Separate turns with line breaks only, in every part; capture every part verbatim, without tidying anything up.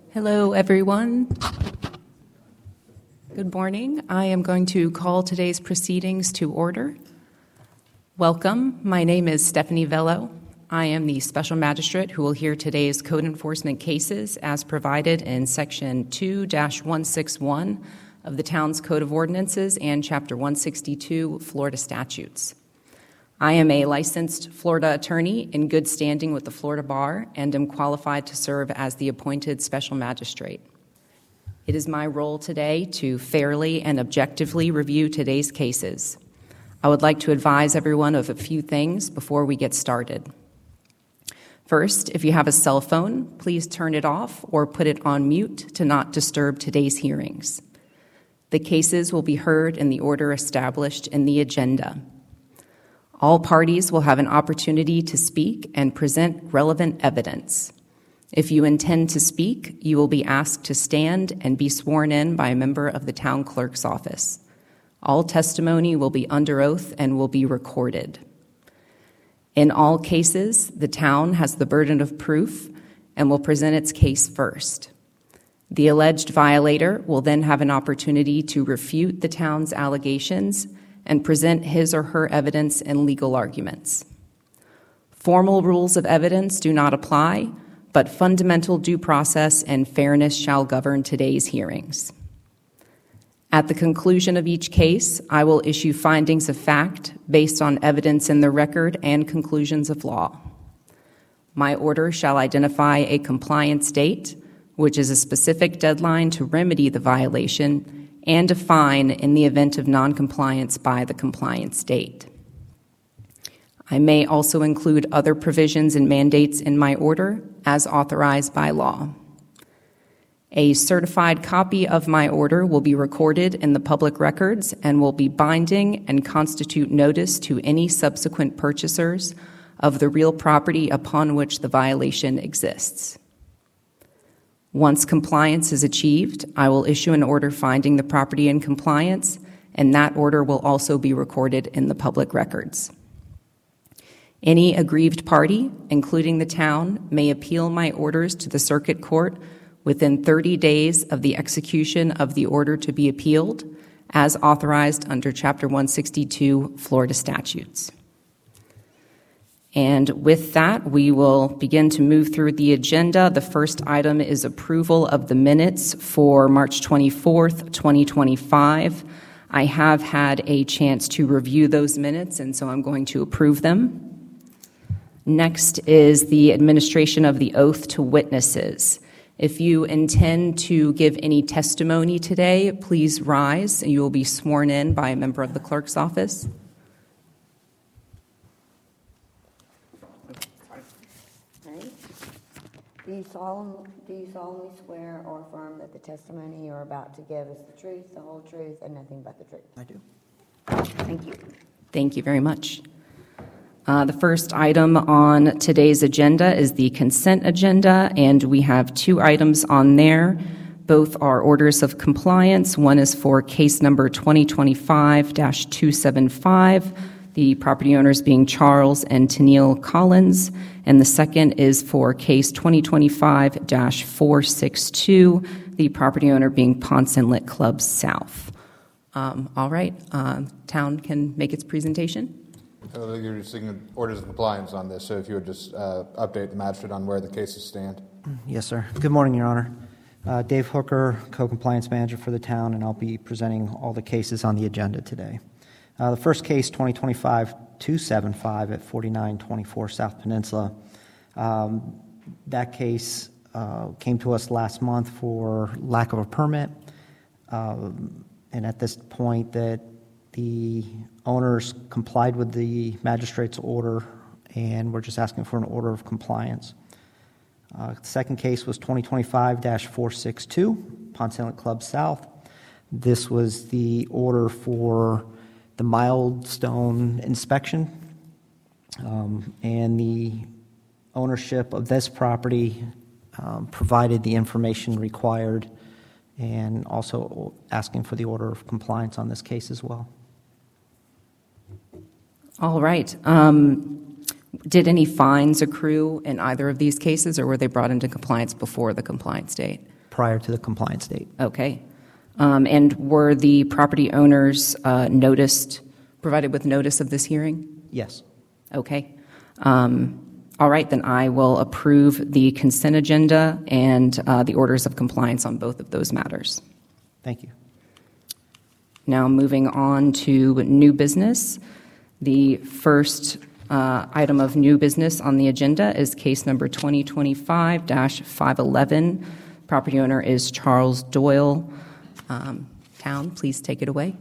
Hello, everyone. Good morning. I am going to call today's proceedings to order. Welcome. My name is Stephanie Vello. I am the Special Magistrate who will hear today's code enforcement cases as provided in Section two dash one sixty-one of the Town's Code of Ordinances and Chapter one sixty-two Florida Statutes. I am a licensed Florida attorney in good standing with the Florida Bar and am qualified to serve as the appointed Special Magistrate. It is my role today to fairly and objectively review today's cases. I would like to advise everyone of a few things before we get started. First, if you have a cell phone, please turn it off or put it on mute to not disturb today's hearings. The cases will be heard in the order established in the agenda. All parties will have an opportunity to speak and present relevant evidence. If you intend to speak, you will be asked to stand and be sworn in by a member of the town clerk's office. All testimony will be under oath and will be recorded. In all cases, the town has the burden of proof and will present its case first. The alleged violator will then have an opportunity to refute the town's allegations and present his or her evidence and legal arguments. Formal rules of evidence do not apply, but fundamental due process and fairness shall govern today's hearings. At the conclusion of each case, I will issue findings of fact based on evidence in the record and conclusions of law. My order shall identify a compliance date, which is a specific deadline to remedy the violation, and a fine in the event of noncompliance by the compliance date. I may also include other provisions and mandates in my order as authorized by law. A certified copy of my order will be recorded in the public records and will be binding and constitute notice to any subsequent purchasers of the real property upon which the violation exists. Once compliance is achieved, I will issue an order finding the property in compliance, and that order will also be recorded in the public records. Any aggrieved party, including the town, may appeal my orders to the circuit court within thirty days of the execution of the order to be appealed, as authorized under Chapter one sixty-two Florida Statutes. And with that, we will begin to move through the agenda. The first item is approval of the minutes for March twenty-fourth, twenty twenty-five. I have had a chance to review those minutes, and so I'm going to approve them. Next is the administration of the oath to witnesses. If you intend to give any testimony today, please rise, and you will be sworn in by a member of the clerk's office.
Do you solemnly, do you solemnly swear or affirm that the testimony you are about to give is the truth, the whole truth, and nothing but the truth?
I do.
Thank you.
Thank you very much. Uh, the first item on today's agenda is the consent agenda, and we have two items on there. Both are orders of compliance. One is for case number twenty twenty-five dash two seventy-five, the property owners being Charles and Tennille Collins, and the second is for case twenty twenty-five dash four sixty-two, the property owner being Ponce Inlet Club South. Um, all right, uh, town can make its presentation.
Uh, you're seeking orders of compliance on this, so if you would just uh, update the magistrate on where the cases stand.
Yes, sir. Good morning, Your Honor. Uh, Dave Hooker, co-compliance manager for the town, and I'll be presenting all the cases on the agenda today. Uh, the first case, twenty twenty-five dash two seventy-five at forty-nine twenty-four South Peninsula. Um, that case uh, came to us last month for lack of a permit, um, and at this point that the owners complied with the magistrate's order, and we're just asking for an order of compliance. Uh, the second case was twenty twenty-five dash four sixty-two, Ponce Inlet Club South. This was the order for the milestone inspection, um, and the ownership of this property um, provided the information required, and also asking for the order of compliance on this case as well.
All right. Um, did any fines accrue in either of these cases, or were they brought into compliance before the compliance date?
prior to the compliance date.
Okay. Um, and were the property owners uh, noticed, provided with notice of this hearing?
Yes.
Okay. Um, all right, then I will approve the consent agenda and uh, the orders of compliance on both of those matters.
Thank you.
Now moving on to new business. The first uh, item of new business on the agenda is case number twenty twenty-five dash five eleven. Property owner is Charles Doyle. Um, Town, please take it away.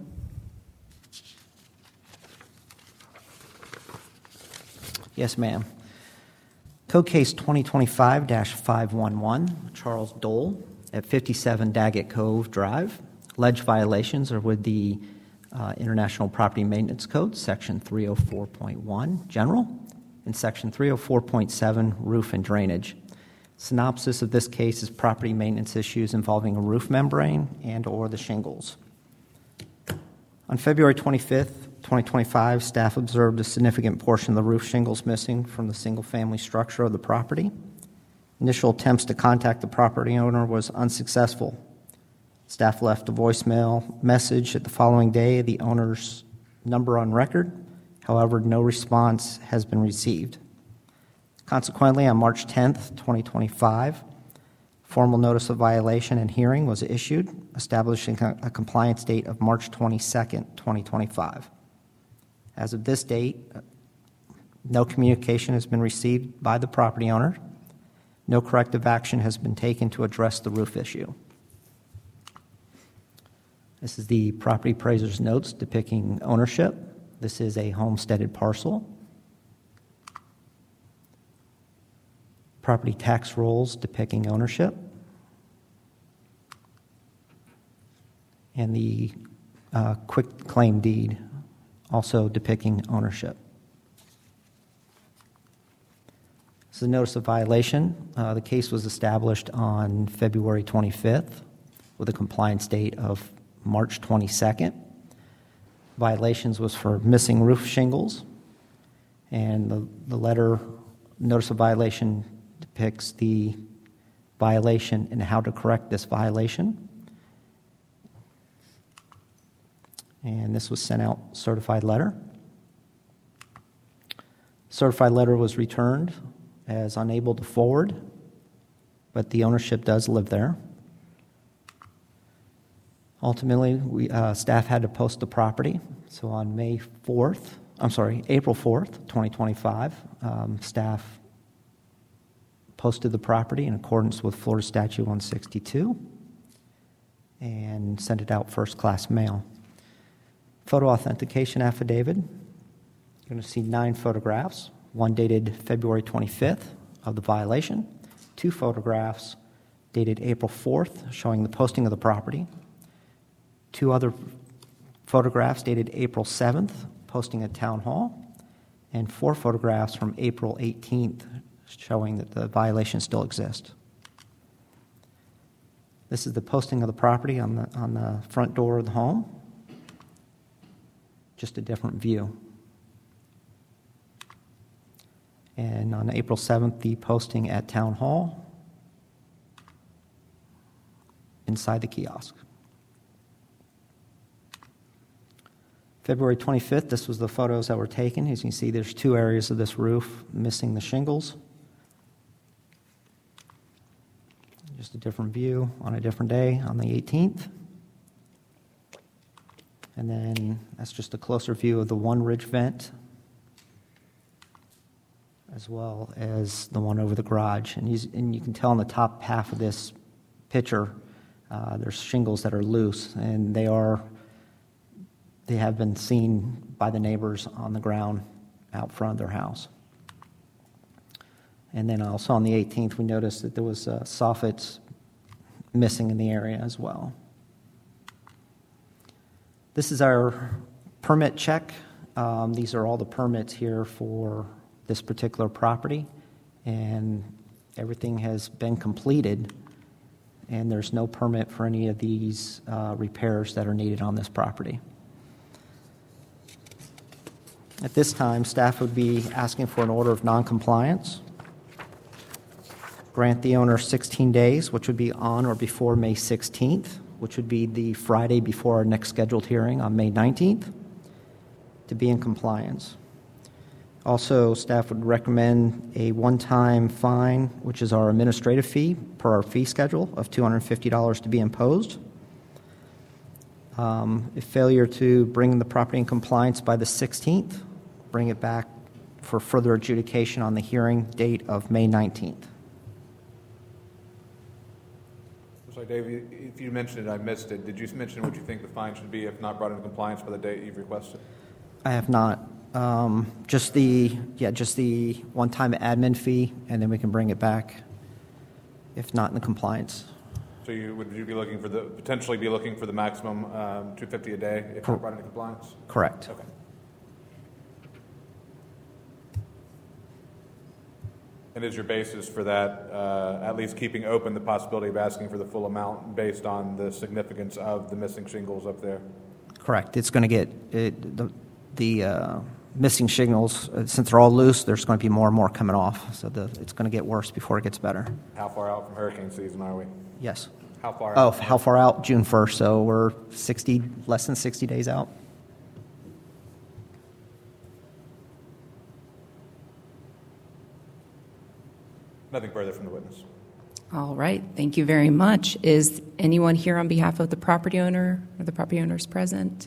Yes, ma'am. Code case twenty twenty-five dash five eleven, Charles Dole at fifty-seven Daggett Cove Drive. Alleged violations are with the uh, International Property Maintenance Code, Section three oh four point one, General, and Section three oh four point seven, Roof and Drainage. Synopsis of this case is property maintenance issues involving a roof membrane and or the shingles. On February twenty-fifth, twenty twenty-five, staff observed a significant portion of the roof shingles missing from the single-family structure of the property. Initial attempts to contact the property owner was unsuccessful. Staff left a voicemail message at the following day, the owner's number on record. However, no response has been received. Consequently, on March tenth, twenty twenty-five, formal notice of violation and hearing was issued, establishing a compliance date of March twenty-second, twenty twenty-five. As of this date, no communication has been received by the property owner. No corrective action has been taken to address the roof issue. This is the property appraiser's notes depicting ownership. This is a homesteaded parcel. Property tax rolls depicting ownership. And the uh, quick claim deed also depicting ownership. This is a notice of violation. Uh, the case was established on February twenty-fifth with a compliance date of March twenty-second. Violations was for missing roof shingles, and the, the letter notice of violation depicts the violation and how to correct this violation. And this was sent out certified letter. Certified letter was returned as unable to forward, but the ownership does live there. Ultimately, we, uh, staff had to post the property. So on May fourth, I'm sorry, April fourth, twenty twenty-five, um, staff posted the property in accordance with Florida Statute one sixty-two and sent it out first-class mail. Photo authentication affidavit. You're going to see nine photographs, one dated February twenty-fifth of the violation, two photographs dated April fourth showing the posting of the property, two other photographs dated April seventh, posting at Town Hall, and four photographs from April eighteenth showing that the violation still exists. This is the posting of the property on the, on the front door of the home. Just a different view. And on April seventh, the posting at Town Hall inside the kiosk. February twenty-fifth, this was the photos that were taken. As you can see, there's two areas of this roof missing the shingles. Just a different view on a different day on the eighteenth. And then that's just a closer view of the one ridge vent, as well as the one over the garage. And you, and you can tell on the top half of this picture, uh, there's shingles that are loose, and they are, they have been seen by the neighbors on the ground out front of their house. And then also on the eighteenth, we noticed that there was uh, soffits missing in the area as well. This is our permit check. Um, these are all the permits here for this particular property, and everything has been completed, and there's no permit for any of these uh, repairs that are needed on this property. At this time, staff would be asking for an order of noncompliance, grant the owner sixteen days, which would be on or before May sixteenth, which would be the Friday before our next scheduled hearing on May nineteenth, to be in compliance. Also, staff would recommend a one-time fine, which is our administrative fee per our fee schedule of two hundred fifty dollars to be imposed. Um, if failure to bring the property in compliance by the sixteenth, bring it back for further adjudication on the hearing date of May nineteenth.
Sorry, Dave, you- if you mentioned it, I missed it. Did you mention what you think the fine should be if not brought into compliance by the date you've requested?
I have not. Um, just the yeah, just the one-time admin fee, and then we can bring it back if not in the compliance.
So you, would you be looking for the, potentially be looking for the maximum um, two hundred fifty dollars a day if
Cor-
not brought into compliance?
Correct.
Okay. And is your basis for that uh, at least keeping open the possibility of asking for the full amount based on the significance of the missing shingles up there?
Correct. It's going to get it, the the uh, missing shingles, uh, since they're all loose. There's going to be more and more coming off, so the, it's going to get worse before it gets better.
How far out from hurricane season are we?
Yes.
How far
Oh,
out?
how far out? June first. So we're sixty, less than sixty days out.
Nothing further from the witness.
All right, thank you very much. Is anyone here on behalf of the property owner or the property owners present?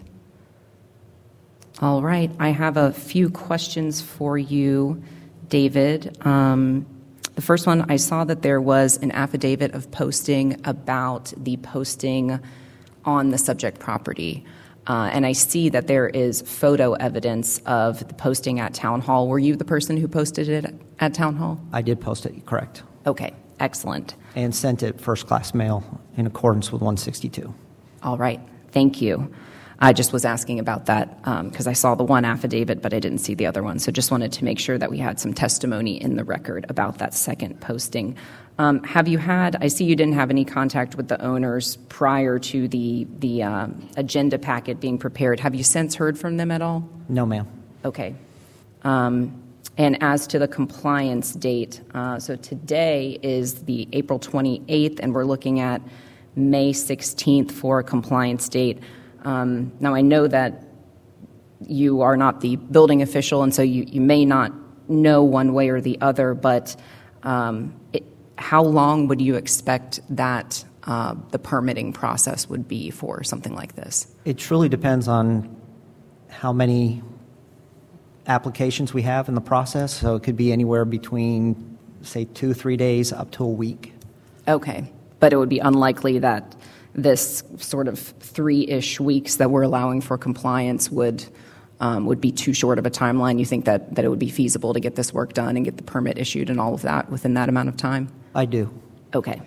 All right, I have a few questions for you, David. Um, the first one, I saw that there was an affidavit of posting about the posting on the subject property. Uh, and I see that there is photo evidence of the posting at Town Hall. Were you the person who posted it at Town Hall?
I did post it, correct.
Okay, excellent.
And sent it first-class mail in accordance with one sixty-two.
All right, thank you. I just was asking about that because um, I saw the one affidavit, but I didn't see the other one. So just wanted to make sure that we had some testimony in the record about that second posting. Um, have you had, I see you didn't have any contact with the owners prior to the, the um, agenda packet being prepared. Have you since heard from them at all?
No, ma'am.
Okay. Um, and as to the compliance date, uh, so today is the April twenty-eighth, and we're looking at May sixteenth for a compliance date. Um, now, I know that you are not the building official, and so you, you may not know one way or the other, but um, it, how long would you expect that uh, the permitting process would be for something like this?
It truly depends on how many applications we have in the process. So it could be anywhere between, say, two, three days up to a week.
Okay. But it would be unlikely that this sort of three-ish weeks that we're allowing for compliance would um, would be too short of a timeline. You think that, that it would be feasible to get this work done and get the permit issued and all of that within that amount of time?
I do.
Okay.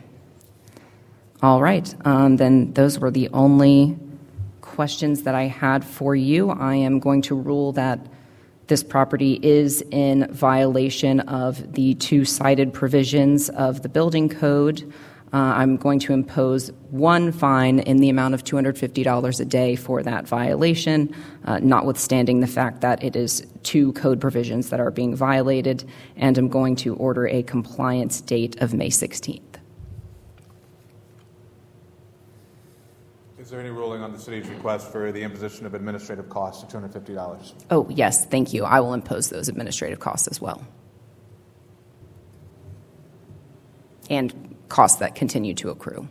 All right. Um, then those were the only questions that I had for you. I am going to rule that this property is in violation of the two cited provisions of the building code. Uh, I'm going to impose one fine in the amount of two hundred fifty dollars a day for that violation, uh, notwithstanding the fact that it is two code provisions that are being violated, and I'm going to order a compliance date of May sixteenth.
Is there any ruling on the city's request for the imposition of administrative costs of two hundred fifty dollars?
Oh, yes, thank you. I will impose those administrative costs as well. And costs that continue to accrue.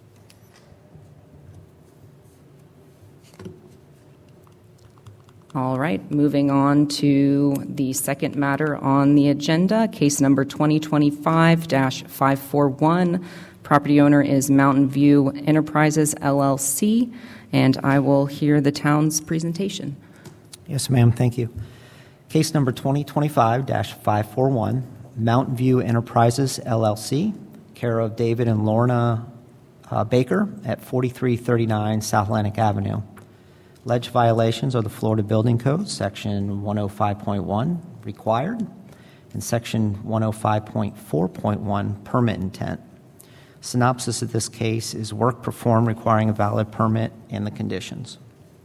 All right, moving on to the second matter on the agenda, case number twenty twenty-five dash five forty-one. Property owner is Mountain View Enterprises, L L C, and I will hear the town's presentation.
Yes, ma'am. Thank you. Case number twenty twenty-five dash five forty-one, Mountain View Enterprises, L L C, care of David and Lorna uh, Baker at forty-three thirty-nine South Atlantic Avenue. Alleged violations are the Florida Building Code, Section one oh five point one, required, and Section one oh five point four point one, permit intent. Synopsis of this case is work performed requiring a valid permit and the conditions.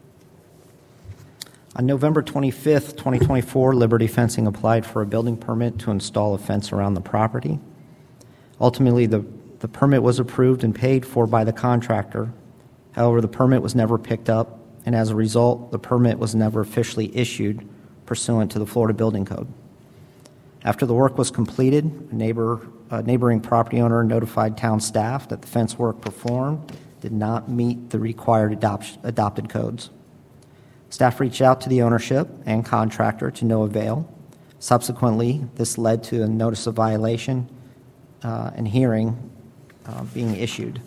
On November twenty-fifth, twenty twenty-four, Liberty Fencing applied for a building permit to install a fence around the property. Ultimately, the, the permit was approved and paid for by the contractor. However, the permit was never picked up, and as a result, the permit was never officially issued pursuant to the Florida Building Code. After the work was completed, a, neighbor, a neighboring property owner notified town staff that the fence work performed did not meet the required adopt, adopted codes. Staff reached out to the ownership and contractor to no avail. Subsequently, this led to a notice of violation uh, and hearing uh, being issued.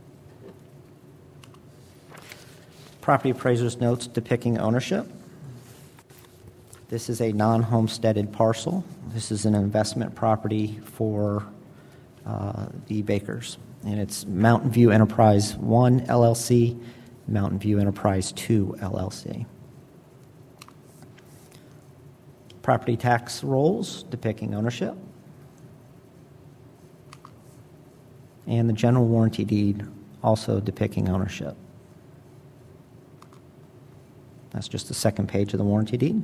Property appraiser's notes depicting ownership. This is a non-homesteaded parcel. This is an investment property for uh, the Bakers. And it's Mountain View Enterprise one L L C, Mountain View Enterprise two L L C. Property tax rolls depicting ownership. And the general warranty deed also depicting ownership. That's just the second page of the warranty deed.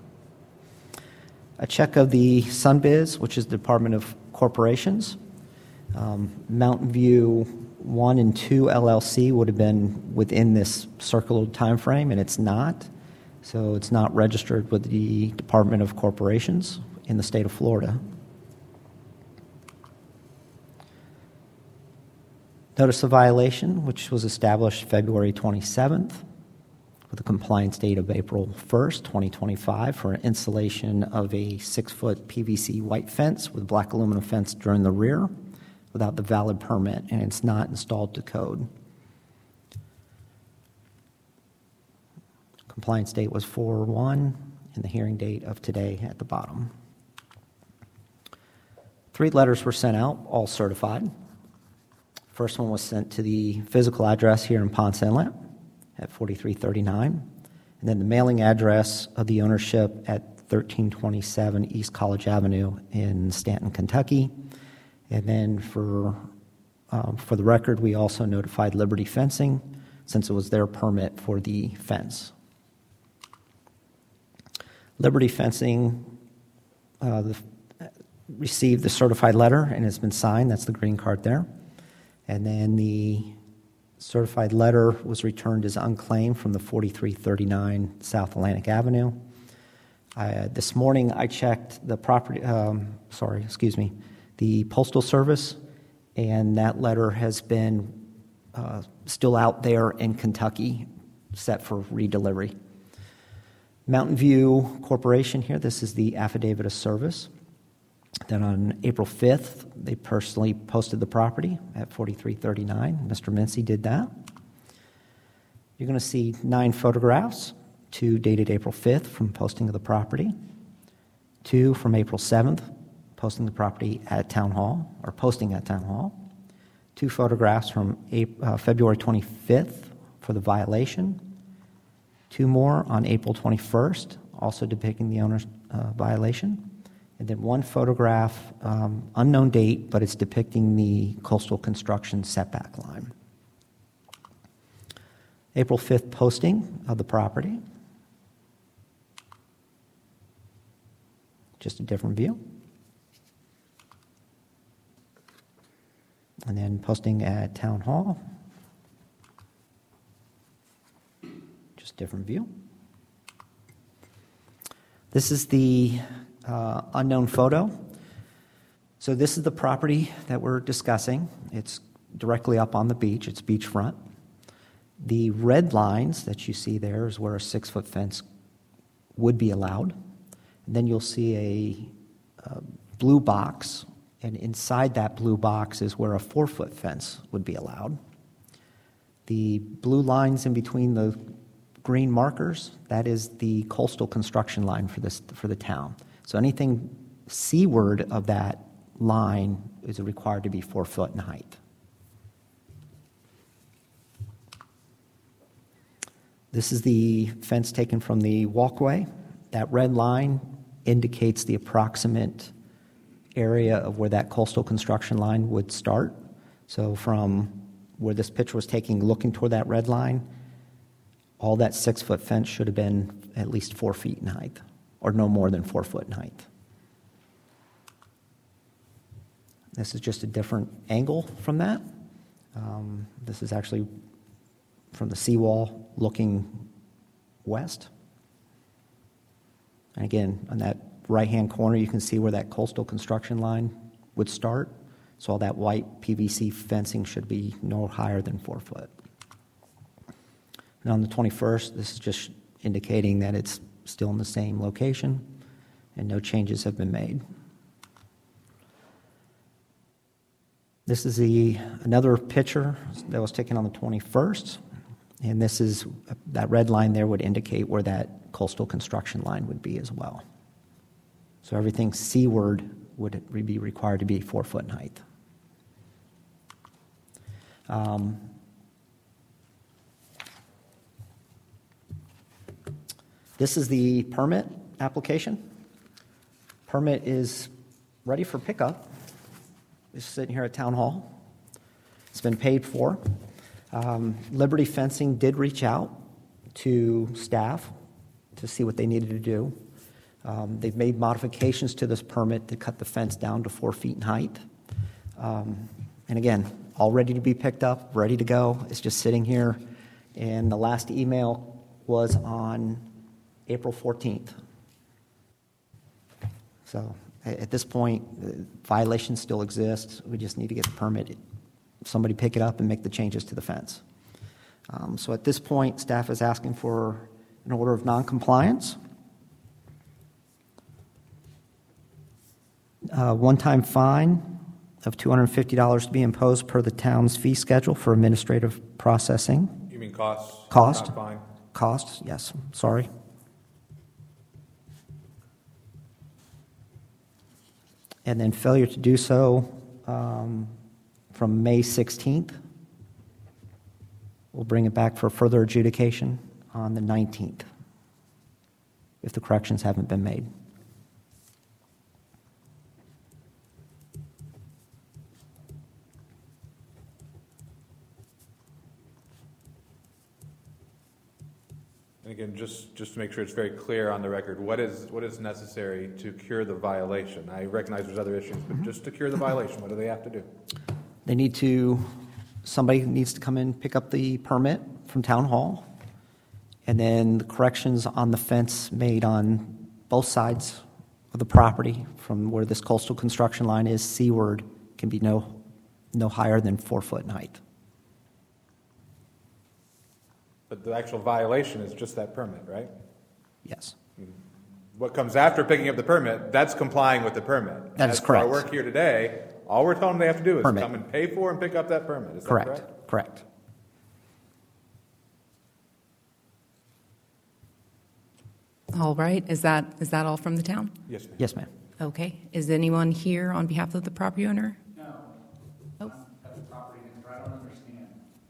A check of the Sunbiz, which is the Department of Corporations. Um, Mountain View one and two L L C would have been within this circled time frame, and it's not. So it's not registered with the Department of Corporations in the state of Florida. Notice of violation, which was established February twenty-seventh with a compliance date of April first, twenty twenty-five for an installation of a six-foot P V C white fence with black aluminum fence during the rear without the valid permit, and it's not installed to code. Compliance date was four one, and the hearing date of today at the bottom. Three letters were sent out, all certified. First one was sent to the physical address here in Ponce Inlet at forty-three thirty-nine, and then the mailing address of the ownership at thirteen twenty-seven East College Avenue in Stanton, Kentucky. And then for, um, for the record, we also notified Liberty Fencing since it was their permit for the fence. Liberty Fencing uh, the, received the certified letter and it's been signed. That's the green card there. And then the certified letter was returned as unclaimed from the forty-three thirty-nine South Atlantic Avenue. Uh, this morning I checked the property, um, sorry, excuse me, the Postal Service, and that letter has been uh, still out there in Kentucky, set for redelivery. Mountain View Corporation here, this is the affidavit of service. Then on April fifth, they personally posted the property at forty-three thirty-nine. Mister Mincy did that. You're going to see nine photographs, two dated April fifth from posting of the property, two from April seventh, posting the property at Town Hall, or posting at Town Hall, two photographs from April, uh, February twenty-fifth for the violation, two more on April twenty-first, also depicting the owner's uh, violation, and then one photograph, um, unknown date, but it's depicting the coastal construction setback line. April fifth posting of the property. Just a different view. And then posting at Town Hall. Just different view. This is the uh, unknown photo. So this is the property that we're discussing. It's directly up on the beach. It's beachfront. The red lines that you see there is where a six-foot fence would be allowed. And then you'll see a, a blue box, and inside that blue box is where a four-foot fence would be allowed. The blue lines in between the green markers, that is the coastal construction line for this for the town. So anything seaward of that line is required to be four foot in height. This is the fence taken from the walkway. That red line indicates the approximate area of where that coastal construction line would start. So from where this picture was taking, looking toward that red line, all that six-foot fence should have been at least four feet in height, or no more than four foot in height. This is just a different angle from that. Um, this is actually from the seawall looking west. And again, on that right-hand corner, you can see where that coastal construction line would start. So all that white P V C fencing should be no higher than four foot. And on the twenty-first, this is just indicating that it's still in the same location and no changes have been made. This is the another picture that was taken on the twenty-first, and this is that red line there would indicate where that coastal construction line would be as well. So everything seaward would be required to be four foot in height. Um, this is the permit application. Permit is ready for pickup. It's sitting here at Town Hall. It's been paid for. Um, Liberty Fencing did reach out to staff to see what they needed to do. Um, they've made modifications to this permit to cut the fence down to four feet in height. Um, and again, all ready to be picked up, ready to go. It's just sitting here. And the last email was on April fourteenth. So at this point, violations still exist. We just need to get the permit. Somebody pick it up and make the changes to the fence. Um, so at this point, staff is asking for an order of noncompliance. Uh, one-time fine of two hundred fifty dollars to be imposed per the town's fee schedule for administrative processing.
You mean costs?
Cost.
Not fine.
Costs, yes, sorry. And then failure to do so um, from May sixteenth. We'll bring it back for further adjudication on the nineteenth if the corrections haven't been made.
And again, just, just to make sure it's very clear on the record, what is what is necessary to cure the violation? I recognize there's other issues, but just to cure the violation, what do they have to do?
They need to, somebody needs to come in, pick up the permit from Town Hall, and then the corrections on the fence made on both sides of the property from where this coastal construction line is seaward can be no, no higher than four foot in height.
But the actual violation is just that permit, right?
Yes.
What comes after picking up the permit, that's complying with the permit.
That is
As for
correct.
our work here today, all we're telling them they have to do is
Permit.
come and pay for and pick up that permit. Is
Correct.
that correct?
Correct.
All right. Is that is that all from the town?
Yes, ma'am.
Yes, ma'am.
Okay. Is anyone here on behalf of the property owner?
No.
Oh.
I'm at the property manager. I don't understand.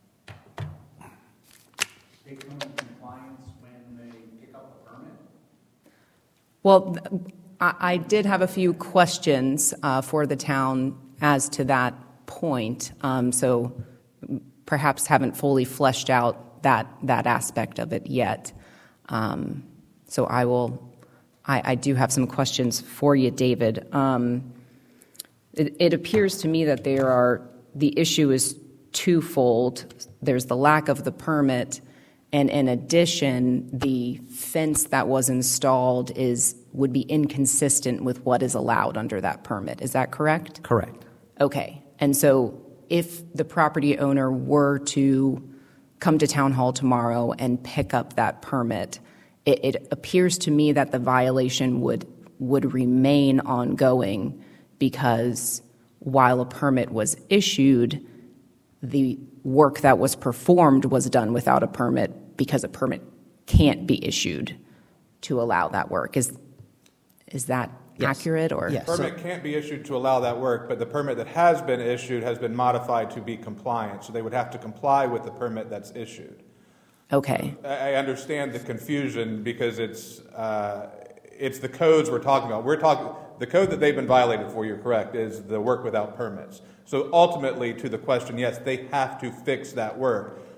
They come in compliance when they pick up the permit?
Well, I, I did have a few questions uh, for the town as to that point, um, so perhaps haven't fully fleshed out that that aspect of it yet. Um, so I will. I, I do have some questions for you, David. Um, it, it appears to me that there are the issue is twofold. There's the lack of the permit, and in addition, the fence that was installed is would be inconsistent with what is allowed under that permit. Is that correct?
Correct.
Okay. And so if the property owner were to come to Town Hall tomorrow and pick up that permit, it, it appears to me that the violation would would remain ongoing because while a permit was issued, the work that was performed was done without a permit because a permit can't be issued to allow that work. Is is that
Yes.
accurate? Or
Yes.
Permit can't be issued to allow that work, but the permit that has been issued has been modified to be compliant. So they would have to comply with the permit that's issued.
Okay.
I I understand the confusion because it's uh, it's the codes we're talking about. We're talking the code that they've been violated for. You're correct. Is the work without permits. So ultimately, to the question, yes, they have to fix that work.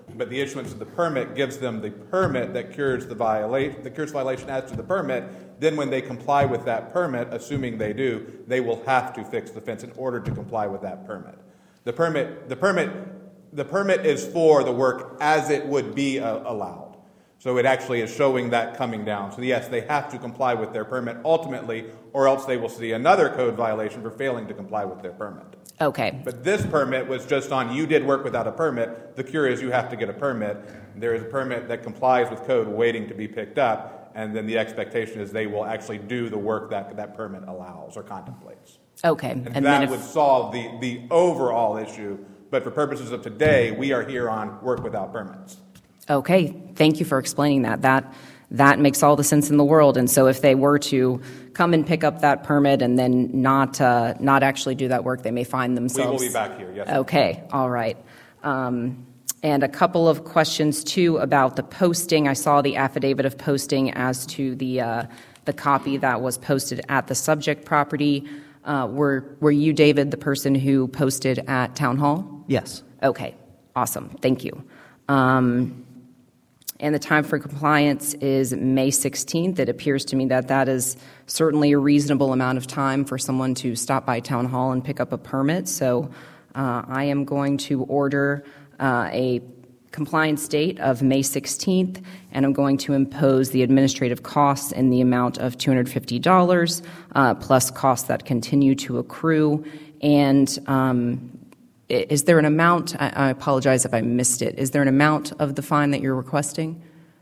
but the issuance of the permit gives them the permit that cures the violation, that cures violation as to the permit. Then when they comply with that permit, assuming they do, they will have to fix the fence in order to comply with that permit. The permit, the permit, the permit is for the work as it would be uh, allowed. So it actually is showing that coming down. So yes, they have to comply with their permit ultimately, or else they will see another code violation for failing to comply with their permit.
Okay.
But this permit was just on you did work without a permit. The cure is you have to get a permit. There is a permit that complies with code waiting to be picked up, and then the expectation is they will actually do the work that that permit allows or contemplates.
Okay.
And,
and
that
then if,
would solve the, the overall issue. But for purposes of today, we are here on work without permits.
Okay. Thank you for explaining that. That that makes all the sense in the world. And so if they were to come and pick up that permit and then not uh, not actually do that work, they may find themselves.
We will be back here, yes.
Okay. All right. Um, and a couple of questions, too, about the posting. I saw the affidavit of posting as to the uh, the copy that was posted at the subject property. Uh, were, were you, David, the person who posted at Town Hall?
Yes.
Okay. Awesome. Thank you. Um, and the time for compliance is May sixteenth. It appears to me that that is certainly a reasonable amount of time for someone to stop by Town Hall and pick up a permit. So uh, I am going to order uh, a compliance date of May sixteenth, and I'm going to impose the administrative costs in the amount of two hundred fifty dollars, uh, plus costs that continue to accrue. And um, is there an amount, I, I apologize if I missed it, is there an amount of the fine that you're requesting?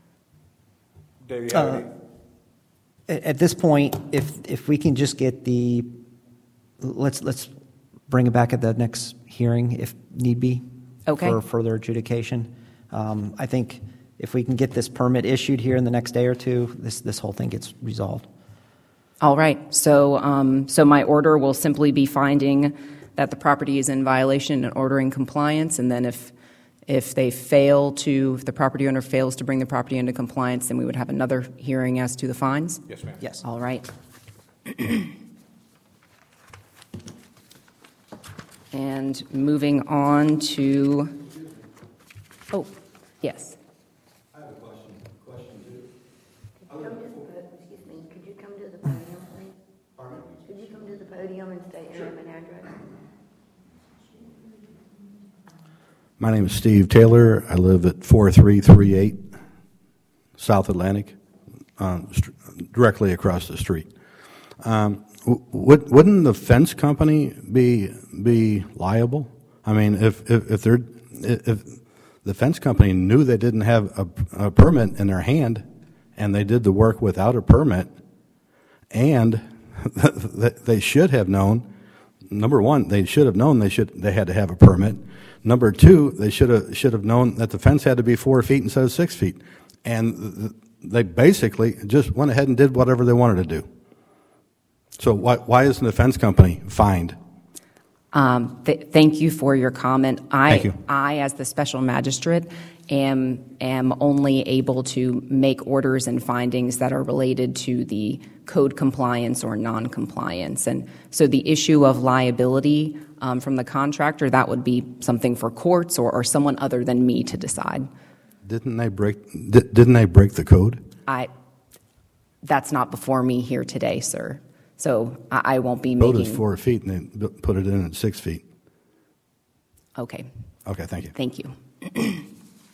Dave, you have
Uh,
any?
At at this point, if if we can just get the, let's let's bring it back at the next hearing if need be.
Okay.
For further adjudication. Um, I think if we can get this permit issued here in the next day or two, this this whole thing gets resolved.
All right. So, um, so my order will simply be finding that the property is in violation and ordering compliance, and then if if they fail to, if the property owner fails to bring the property into compliance, then we would have another hearing as to the fines?
Yes, ma'am.
Yes.
All right. And moving on to, oh, yes.
I have a question. Question two.
Could you come to the, po- excuse me, could you come to the podium, please?
Pardon?
Could you come to the podium and state your name and address?
My name is Steve Taylor. I live at four three three eight South Atlantic, um, st- directly across the street. Um, w- would, wouldn't the fence company be be liable? I mean, if if, if they're if the fence company knew they didn't have a, a permit in their hand, and they did the work without a permit, and they should have known. Number one, they should have known they should they had to have a permit. Number two, they should have should have known that the fence had to be four feet instead of six feet, and they basically just went ahead and did whatever they wanted to do. So why why isn't the fence company fined?
Um, th- thank you for your comment. I,
Thank you.
I, as the special magistrate, am am only able to make orders and findings that are related to the code compliance or non-compliance, and so the issue of liability um, from the contractor, that would be something for courts or, or someone other than me to decide.
Didn't they break di- Didn't they break the code?
I that's not before me here today, sir. So I, I won't be
Code
making.
is four feet, and they bu- put it in at six feet.
Okay.
Okay, thank you.
Thank you.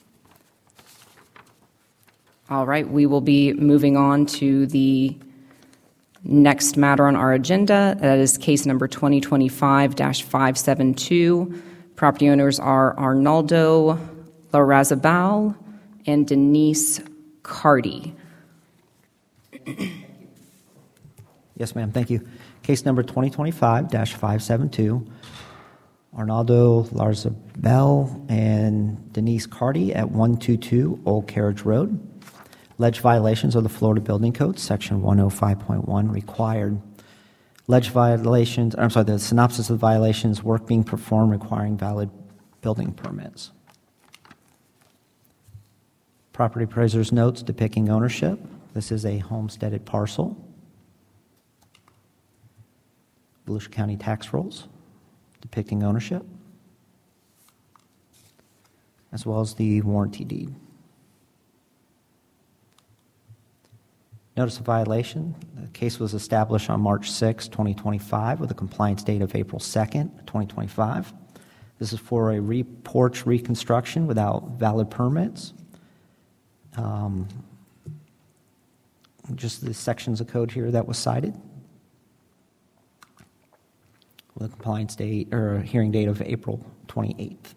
All right, we will be moving on to the next matter on our agenda. That is case number twenty twenty-five dash five seven two. Property owners are Arnaldo Larrazabal and Denise Cardi.
Yes, ma'am. Thank you. Case number twenty twenty-five dash five seven two. Arnaldo Larzabel and Denise Cardi at one twenty-two Old Carriage Road. Alleged violations of the Florida Building Code, Section one oh five point one, required. Alleged violations, I'm sorry, the synopsis of the violations, work being performed requiring valid building permits. Property appraiser's notes depicting ownership. This is a homesteaded parcel. Volusia County tax rolls depicting ownership. as well as the warranty deed. Notice of violation. The case was established on March sixth, twenty twenty-five, with a compliance date of April second, twenty twenty-five. This is for a re- porch reconstruction without valid permits. Um, just the sections of code here that was cited, with a compliance date or a hearing date of April twenty-eighth.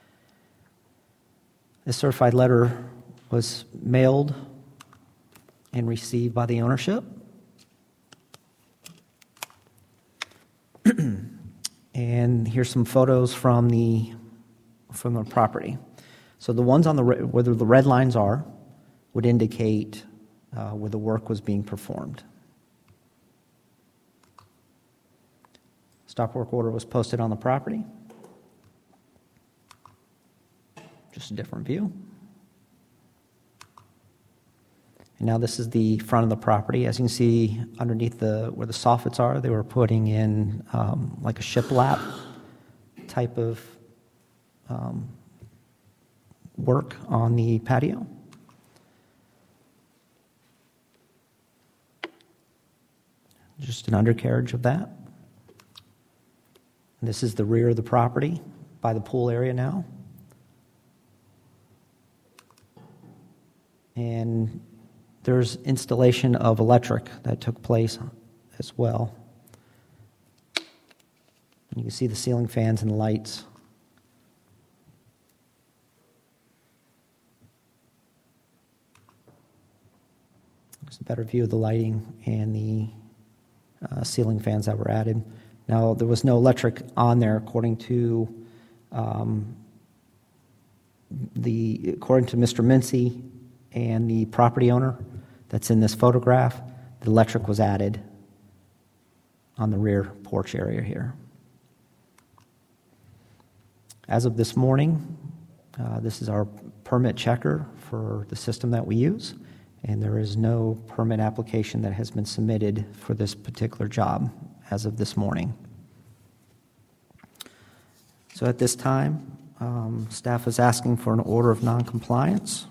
This certified letter was mailed and received by the ownership. And here's some photos from the from the property. So the ones on the re- where the red lines are would indicate uh, where the work was being performed. Stop work order was posted on the property. Just a different view. And now this is the front of the property. As you can see, underneath the where the soffits are, they were putting in um, like a shiplap type of um, work on the patio. Just an undercarriage of that. And this is the rear of the property by the pool area now. And there's installation of electric that took place as well. And you can see the ceiling fans and lights. There's a better view of the lighting and the uh, ceiling fans that were added. Now, there was no electric on there according to um, the according to Mister Mincy and the property owner that's in this photograph. The electric was added on the rear porch area here. As of this morning, uh, this is our permit checker for the system that we use, and there is no permit application that has been submitted for this particular job as of this morning. So at this time, um, staff is asking for an order of noncompliance.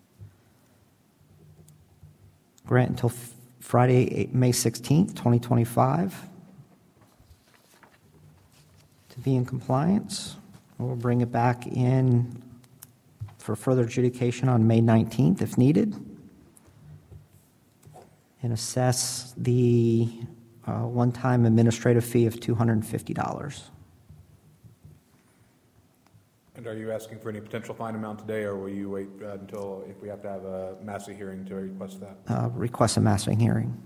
Grant until Friday, May sixteenth, twenty twenty-five to be in compliance. We'll bring it back in for further adjudication on May nineteenth if needed, and assess the uh, one-time administrative fee of two hundred fifty dollars.
And are you asking for any potential fine amount today, or will you wait uh, until if we have to have a massive hearing to request that?
Uh, request a massing hearing.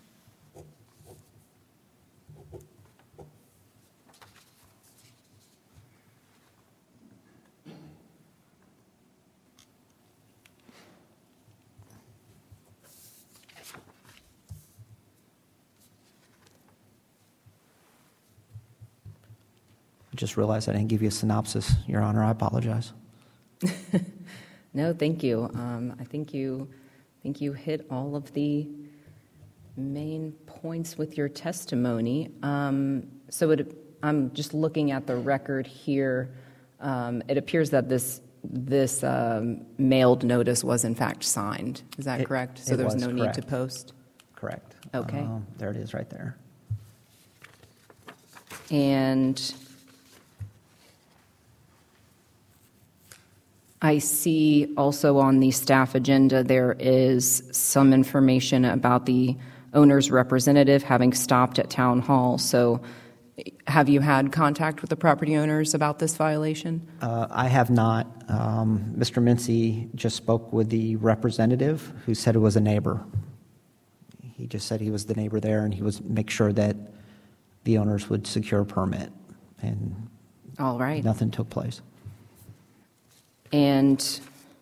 I just realized I didn't give you a synopsis, Your Honor. I apologize.
No, thank you. Um, I think you think you hit all of the main points with your testimony. Um, so it, I'm just looking at the record here. Um, it appears that this this um, mailed notice was in fact signed. Is that
It-
correct? So
it
there was
was
no
correct.
need to post?
Correct.
Okay.
Um, there it is right there.
And I see also on the staff agenda there is some information about the owner's representative having stopped at town hall. So have you had contact with the property owners about this violation?
Uh, I have not. Um, Mister Mincy just spoke with the representative who said it was a neighbor. He just said he was the neighbor there, and he was make sure that the owners would secure a permit, and
All right.
nothing took place.
And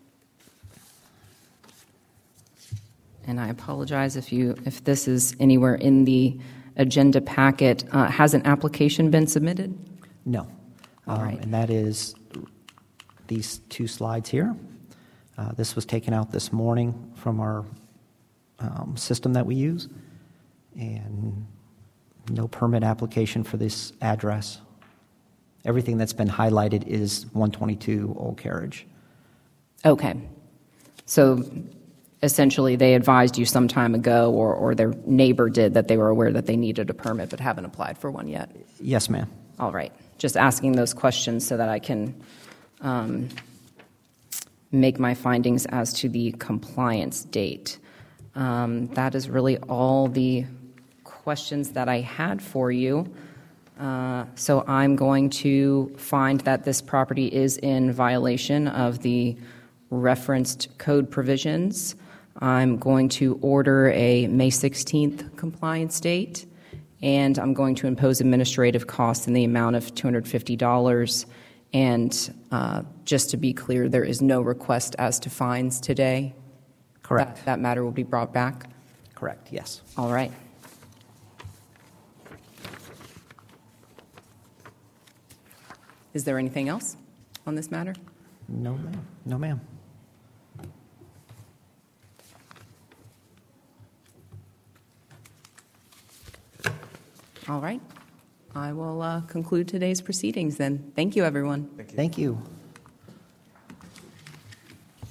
and I apologize if you if this is anywhere in the agenda packet. Uh, has an application been submitted?
No.
All
Um,
right.
And that is these two slides here. Uh, this was taken out this morning from our um, system that we use, and no permit application for this address. Everything that's been highlighted is one twenty-two Old Carriage.
Okay. So essentially, they advised you some time ago, or, or their neighbor did, that they were aware that they needed a permit but haven't applied for one yet.
Yes, ma'am.
All right. Just asking those questions so that I can um, make my findings as to the compliance date. Um, that is really all the questions that I had for you. Uh, so I'm going to find that this property is in violation of the referenced code provisions. I'm going to order a May sixteenth compliance date, and I'm going to impose administrative costs in the amount of two hundred fifty dollars. And uh, just to be clear, there is no request as to fines today.
Correct.
That, that matter will be brought back.
Correct, yes.
All right. Is there anything else on this matter?
No, ma'am. No, ma'am.
All right. I will uh, conclude today's proceedings then. Thank you, everyone.
Thank you.